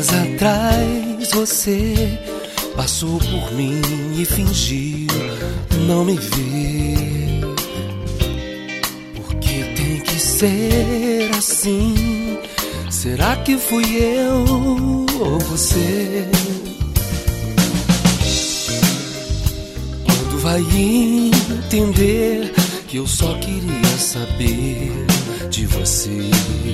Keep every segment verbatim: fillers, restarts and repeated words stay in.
dias atrás você passou por mim e fingiu não me ver. Porque tem que ser assim? Será que fui eu ou você? Quando vai entender que eu só queria saber de você?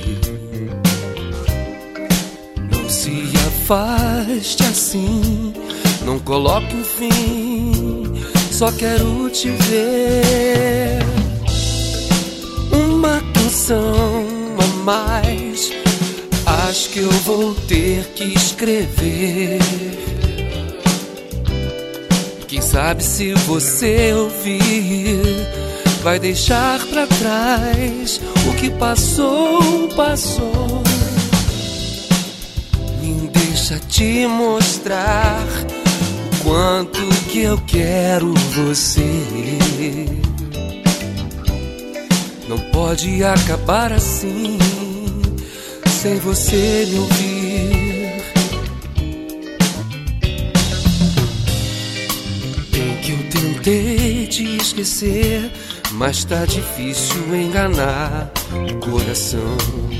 Não se afaste assim, não coloque um fim, só quero te ver. Uma canção a mais, acho que eu vou ter que escrever. Quem sabe se você ouvir, vai deixar pra trás o que passou, passou. Me deixa te mostrar o quanto que eu quero você. Não pode acabar assim, sem você me ouvir. Bem que eu tentei te esquecer, mas tá difícil enganar o coração.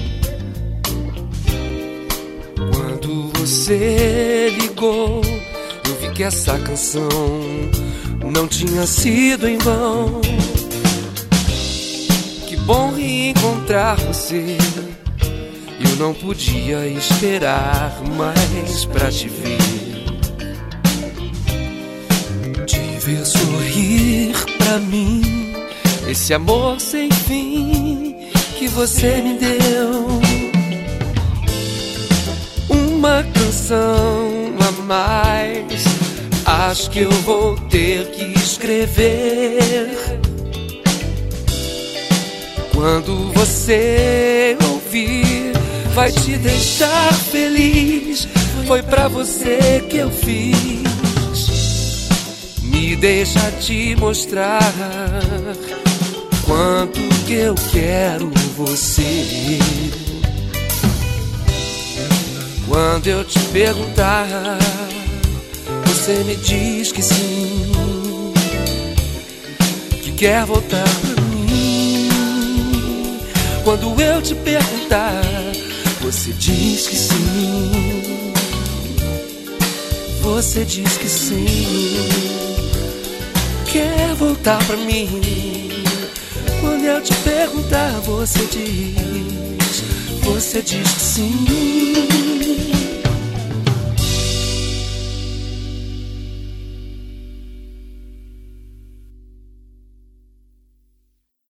Quando você ligou, eu vi que essa canção não tinha sido em vão. Que bom reencontrar você, eu não podia esperar mais pra te ver. Te ver sorrir pra mim, esse amor sem fim que você me deu. Uma canção a mais, acho que eu vou ter que escrever. Quando você ouvir, vai te deixar feliz. Foi pra você que eu fiz. Me deixa te mostrar quanto que eu quero você. Quando eu te perguntar, você me diz que sim, que quer voltar pra mim. Quando eu te perguntar, você diz que sim, você diz que sim, quer voltar pra mim. Quando eu te perguntar, você diz, você diz que sim.